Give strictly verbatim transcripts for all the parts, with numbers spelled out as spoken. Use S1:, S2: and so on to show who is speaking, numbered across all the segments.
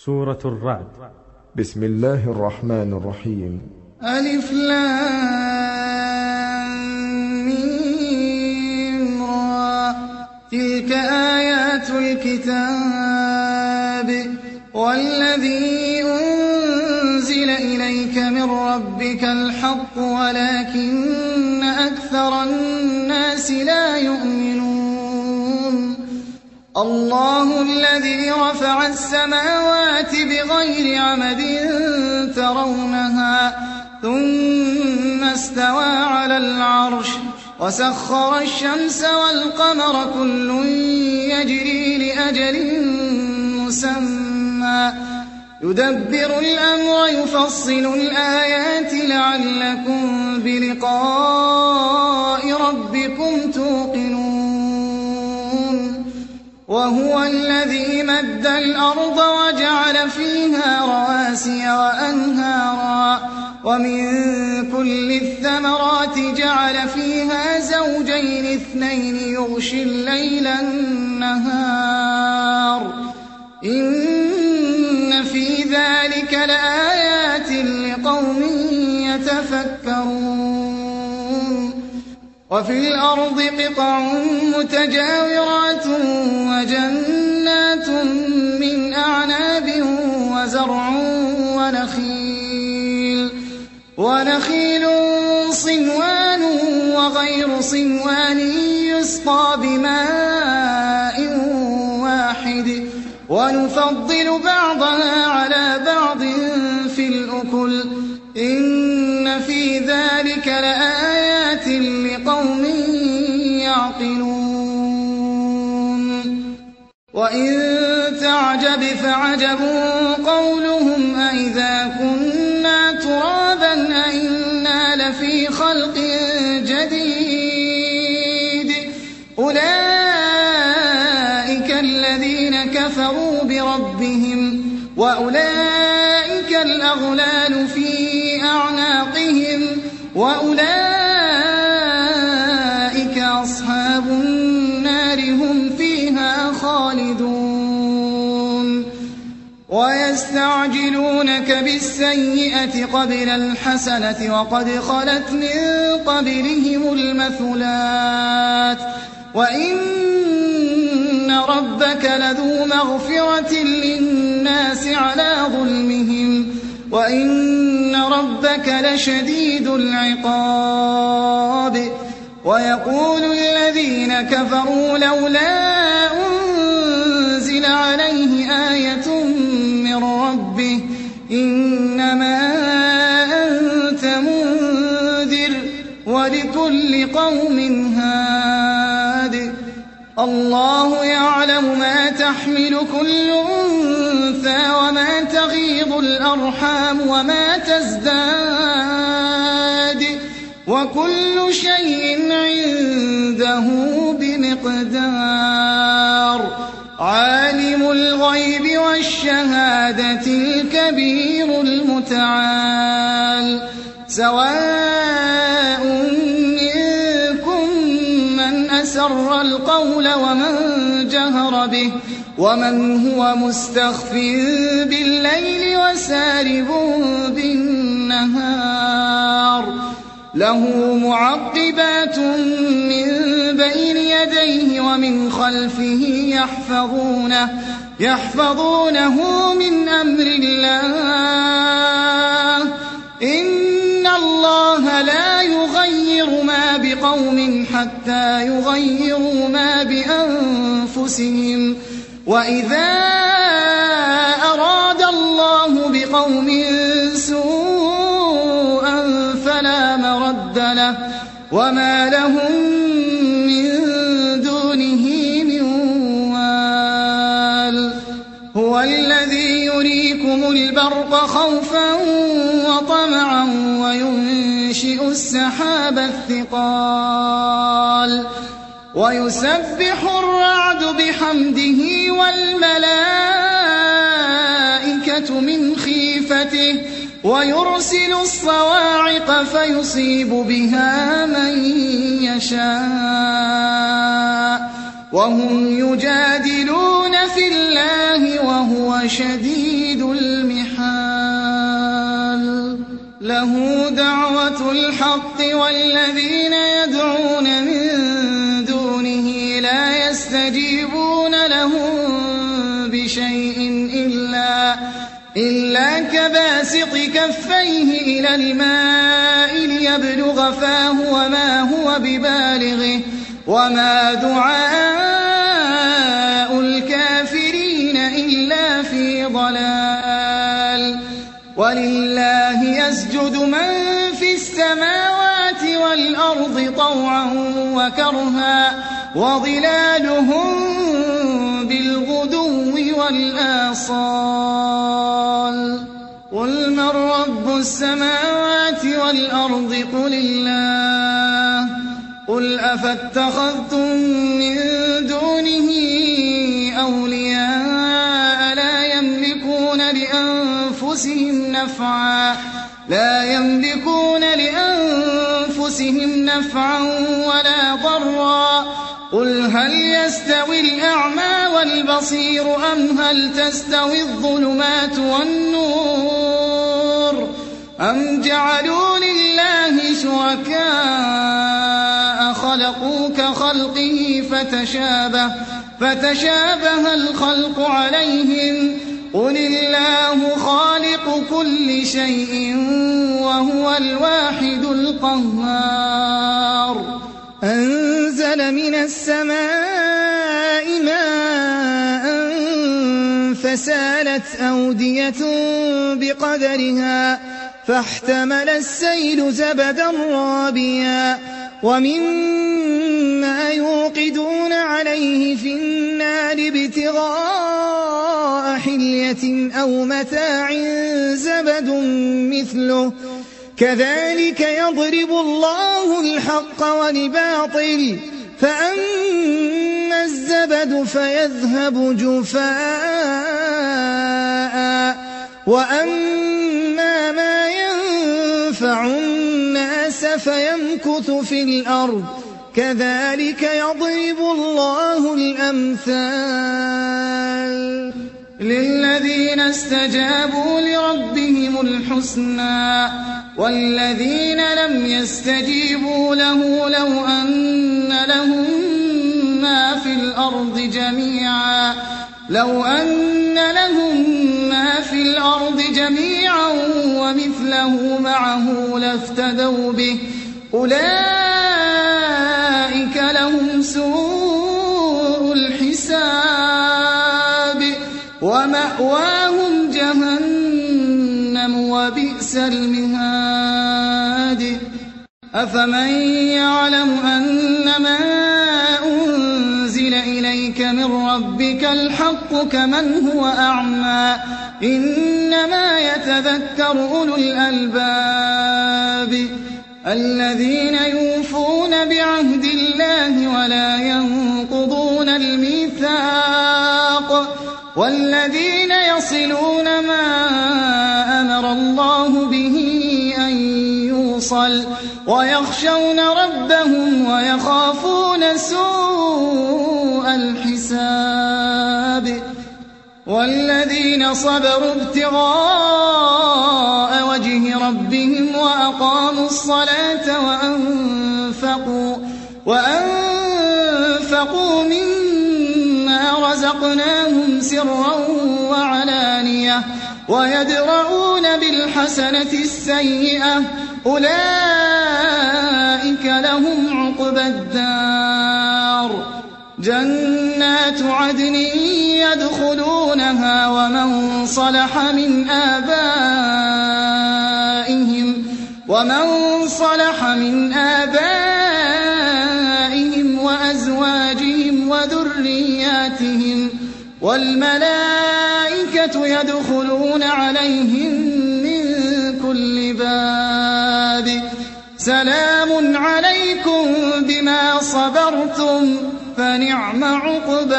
S1: سورة الرعد.
S2: بسم الله الرحمن الرحيم.
S3: ألف لام ميم را. تلك آيات الكتاب والذي أنزل إليك من ربك الحق ولكن أكثر الناس لا يؤمنون. الله الذي رفع السماوات بغير عمد ترونها ثم استوى على العرش وسخر الشمس والقمر كل يجري لأجل مسمى يدبر الأمر يفصل الآيات لعلكم بلقاء ربكم توقنون. وهو الذي مد الأرض وجعل فيها رواسي وأنهارا ومن كل الثمرات جعل فيها زوجين اثنين يغشي الليل النهار إن في ذلك لآيات لقوم يتفكرون. وفي الأرض قطع متجاورات وجنات من أعناب وزرع ونخيل ونخيل صنوان وغير صنوان يسقى بماء واحد ونفضل بعضها على بعض في الأكل إن في ذلك لآيات لقوم يعقلون. وإن تعجب فعجب قولهم أإذا كنا ترابا أإنا لفي خلق جديد أولئك الذين كفروا بربهم وأولئك الأغلال في أعناقهم وأولئك أصحاب النار هم فيها خالدون. ويستعجلونك بالسيئة قبل الحسنة وقد خلت من قبلهم المثلات وإن ربك لذو مغفرة للناس على ظلمهم وإن ربك لشديد العقاب. ويقول الذين كفروا لولا أنزل عليه آية من ربه إنما أنت منذر ولكل قوم هاد. الله يعلم ما تحمل كل أنثى وما تغيض الأرحام وما تزداد وكل شيء عنده بمقدار. عالم الغيب والشهادة الكبير المتعال. سواء منكم من أسر القول ومن جهر به ومن هو مستخف بالليل وسارب بالنهار. له معقبات من بين يديه ومن خلفه يحفظونه يحفظونه من أمر الله إن الله لا يغير ما بقوم حتى يغيروا ما بأنفسهم وإذا أراد الله بقوم سوءا فلا مرد له وما لهم من دونه من وال. هو الذي يريكم البرق خوفا وطمعا وينشئ السحاب الثقال ويسبح الرعد بحمده والملائكة من خيفته ويرسل الصواعق فيصيب بها من يشاء وهم يجادلون في الله وهو شديد المحال له دعوة الحق والذين يدعون من دونه لا يستجيبون لهم بشيء إلا, إلا كباسط كفيه إلى الماء ليبلغ فاه وما هو ببالغه وما دعاء الكافرين إلا في ضلال ولله يسجد من في السماوات والأرض طوعا وكرها وظلالهم بالغدو والآصال قل من رب السماوات والأرض قل الله قل أفاتخذتم من دونه أولياء لا يملكون لأنفسهم نفعا لا يملكون لأنفسهم نفعا ولا ضرا قل هل يستوي الأعمى والبصير أم هل تستوي الظلمات والنور أم جعلوا لله شركاء خلقوا كخلقه فتشابه, فتشابه الخلق عليهم قل الله خالق كل شيء وهو الواحد القهار أنزل من السماء ماء فسالت أودية بقدرها فاحتمل السيل زبدا رابيا ومما يوقدون عليه في النار ابتغاء حلية أو متاع زبد مثله كذلك يضرب الله الحق والباطل فأما الزبد فيذهب جفاء وأما ما ينفع الناس فيمكث في الأرض كذلك يضرب الله الأمثال للذين استجابوا لربهم الحسنى والذين لم يستجيبوا له لو أن لهم ما في الأرض جميعا لو أن لهم ما في الأرض جميعا ومثله معه لافتدوا به أولئك لهم سوء الحساب ومأواهم جهنم وبئس المهاد أفمن يعلم أنما أنزل إليك من ربك الحق كمن هو أعمى إنما يتذكر أولو الألباب الذين يوفون بعهد الله ولا ينقضون الميثاق والذين يصلون ما أمر الله به أن يوصل ويخشون ربهم ويخافون سوء الحساب والذين صبروا ابتغاء وجه ربهم وأقاموا الصلاة وأنفقوا, وأنفقوا مما رزقناهم سرا وعلانية ويدرؤون بالحسنة السيئة أولئك لهم عقبى الدار جنات عدن يدخلونها ومن صلح من آبائهم ومن صلح من آبائهم وأزواجهم وذرياتهم والملائكة يدخلون عليهم من كل باب سلام عليكم بما صبرتم فنعم عقبى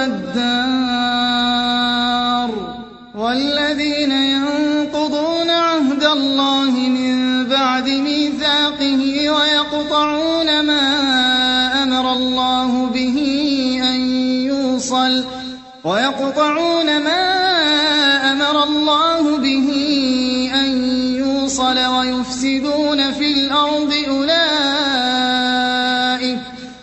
S3: الدار والذين ينقضون عهد الله من بعد ميثاقه ويقطعون ما أمر الله به أن يوصل ويقطعون ما أمر الله به أن يوصل ويفسدون في الأرض أولئك,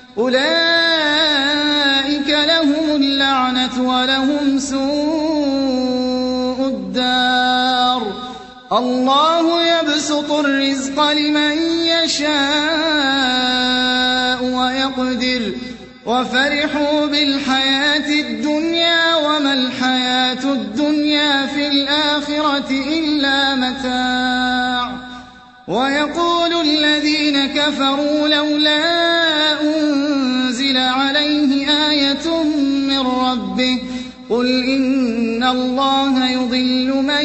S3: أولئك لهم اللعنة ولهم سوء الدار. الله يبسط الرزق لمن يشاء ويقدر وفرحوا بالحياة الدنيا وما الحياة الدنيا في الآخرة إلا متاع. ويقول الذين كفروا لولا أنزل عليه آية من ربه قل إن الله يضل من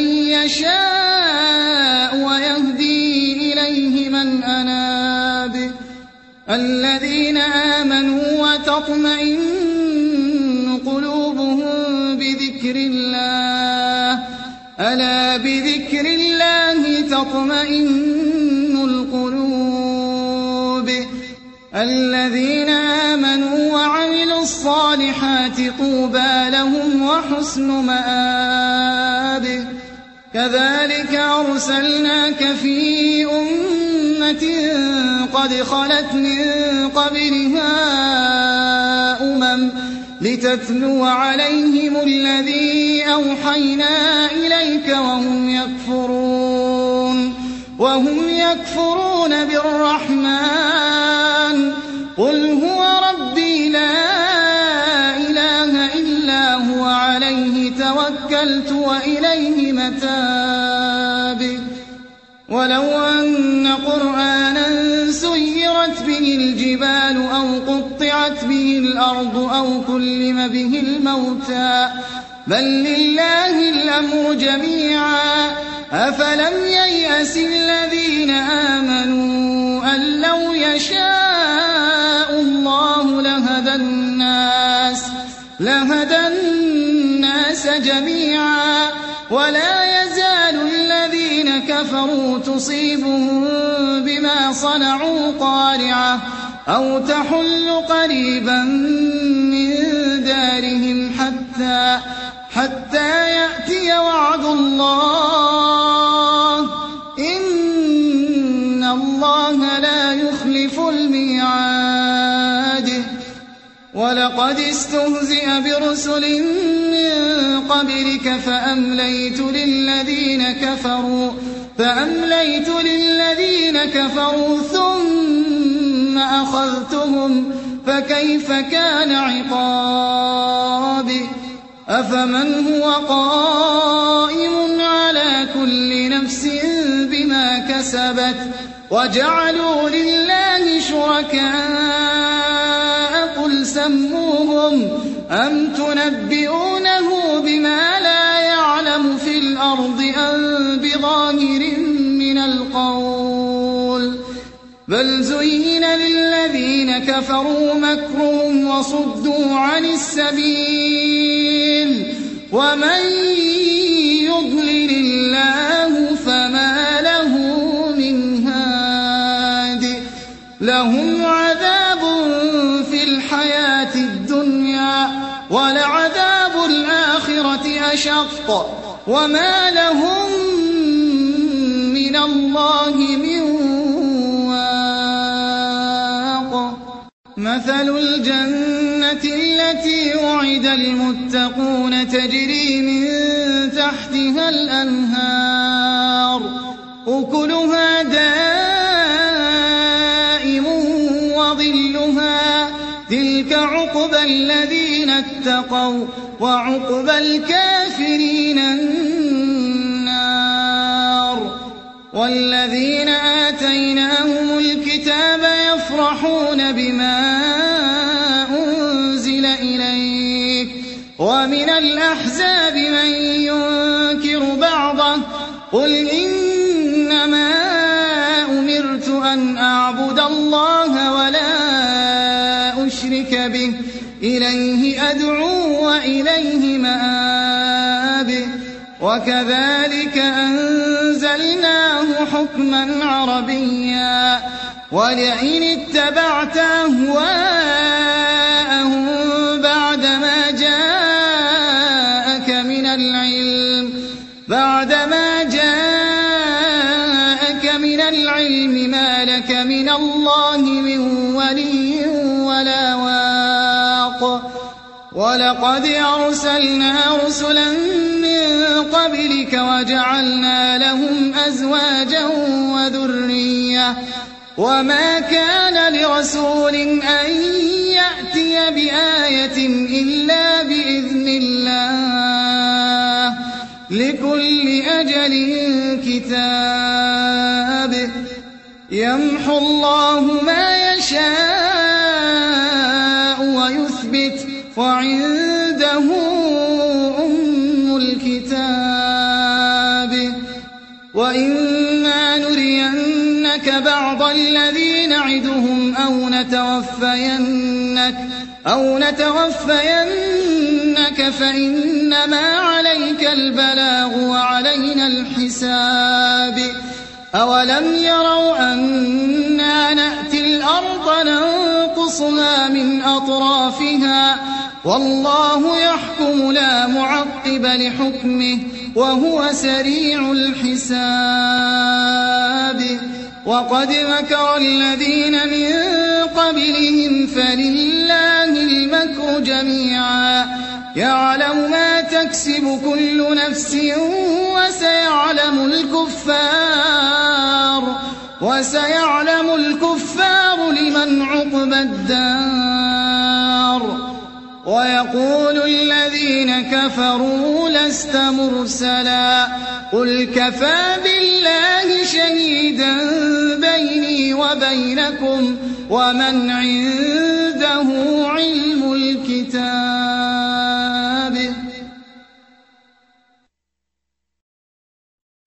S3: يشاء ويهدي إليه من أناب. الذين آمنوا وتطمئن قلوبهم بذكر الله ألا بذكر الله تطمئن القلوب. الذين آمنوا وعملوا الصالحات طوبى لهم وحسن مآب. كذلك أرسلناك في أمة قد خلت من قبلها أمم لتتلو عليهم الذي أوحينا إليك وهم يكفرون وهم يكفرون بالرحمن قل هو ربي لا إله إلا هو عليه توكلت وإليه متاب. ولو أن قرآنا سيرت به الجبال أو قطعت به الأرض أو كلم به الموتى بل لله الأمر جميعا أفلم ييأس الذين آمنوا أن لو يشاء الله لهدى الناس لهدى الناس جميعا ولا يزال الذين كفروا تصيبهم بما صنعوا قارعة أو تحل قريبا من دارهم حتى حتى يأتي وعد الله إن الله لا يخلف الميعاد. ولقد استهزئ برسل من قبلك فأمليت للذين كفروا فأمليت للذين كفروا ثم أخذتهم فكيف كان عقابي. أفمن هو قائم على كل نفس بما كسبت وجعلوا لله شركاء قل سموهم أم تنبئونه بما لا يعلم في الأرض أم بظاهر من القول بل زين للذين كفروا مكرهم وصدوا عن السبيل ومن يضلل الله فما له من هاد. لهم عذاب في الحياة الدنيا ولعذاب الآخرة أشق وما لهم من الله من واق. مثل الجنة التي وعد المتقون تجري من تحتها الأنهار أكلها دائم وظلها تلك عقبى الذين اتقوا وعقبى الكافرين النار. والذين آتيناهم الكتاب يفرحون بما أنزل إليك ومن الأحزاب من ينكر بعضه قل إنما أمرت أن أعبد الله ولا أشرك به إليه أدعو وإليه مآب. وكذلك أنزلناه حكما عربيا ولئن اتبعت أهواءهم بعدما جاءك بعدما جاءك من العلم ما لك من الله من ولي ولا واق ولقد أرسلنا رسلا من قبلك وجعلنا لهم أزواجا وذرية وما كان لرسول أن يأتي بآية إلا بإذن الله لكل أجل كتاب يمحو الله ما يشاء ويثبت وعنده أم الكتاب وإما نرينك بعض الذي نعدهم أو نتوفينك أو نتوفينك فإنما عليك البلاغ وعلينا الحساب أولم يروا أنا نأتي الأرض ننقصها من أطرافها والله يحكم لا معقب لحكمه وهو سريع الحساب وقد مكر الذين من قبلهم فلله المكر جميعا يعلم ما تكسب كل نفس وسيعلم الكفار وسيعلم الكفار لمن عقبى الدار ويقول الذين كفروا لست مرسلا قل كفى بالله شهيدا بيني وبينكم ومن عنده علم الكتاب